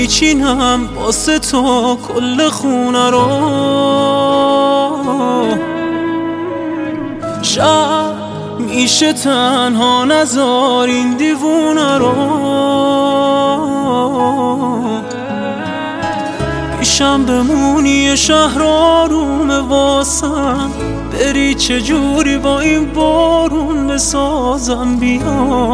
میچینم واسه تو کل خونه رو. شب میشه تنها نذار این دیوونه رو. پیشم بمونی شهر آرومه واسم، بری چجوری با این بارون بسازم بیا.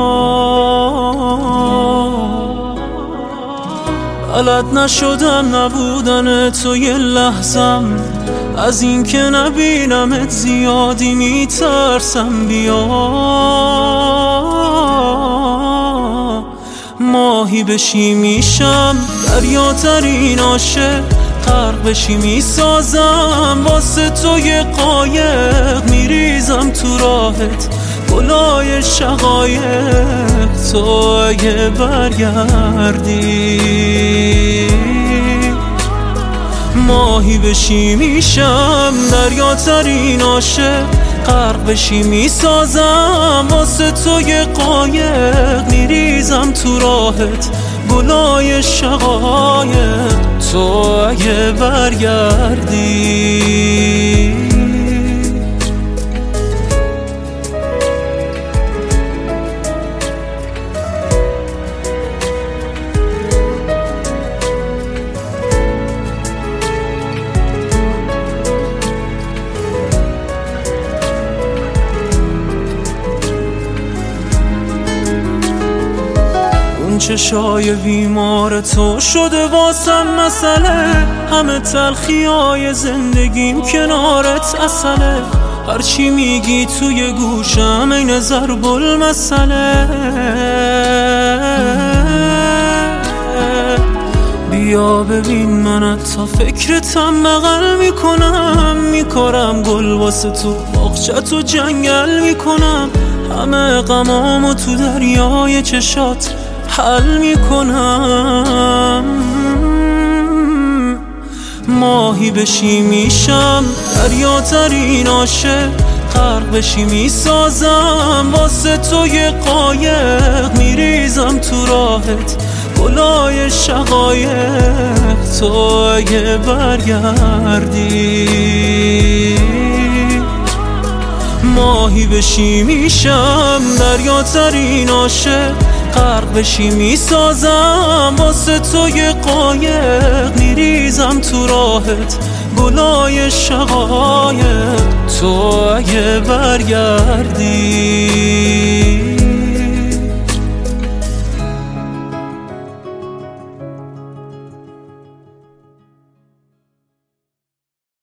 بلد نشدم نبودن تو یه لحظم، از این که نبینمت زیادی میترسم بیا. ماهی بشی میشم دریاترین عاشق، غرق بشی میسازم واسه تو یه قایق، میریزم تو راهت گلای شقایق. تو اگه برگردی ماهی بشی میشم دریاترین عاشق، غرق بشی میسازم واسه تو یه قایق، میریزم تو راهت گلای شقایق. تو اگه برگردی چشای بیمار تو شده واسم مسئله، همه تلخیای زندگیم کنارت اصله. هرچی میگی توی گوشم این ضرب المثله. بیا ببین من تا فکرتم بغل میکنم، میکارم گل واسه تو باغچه‌تو جنگل میکنم، همه غمامو تو دریای چشات حل میکنم. ماهی بشی میشم دریاترین عاشق، غرق بشی میسازم واسه تو یه قایق، میریزم تو راهت گلای شقایق. تو اگه برگردی ماهی بشی میشم دریاترین عاشق، غرق بشی میسازم واسه تو یه قایق، میریزم تو راهت گلای شقایق. تو اگه برگردی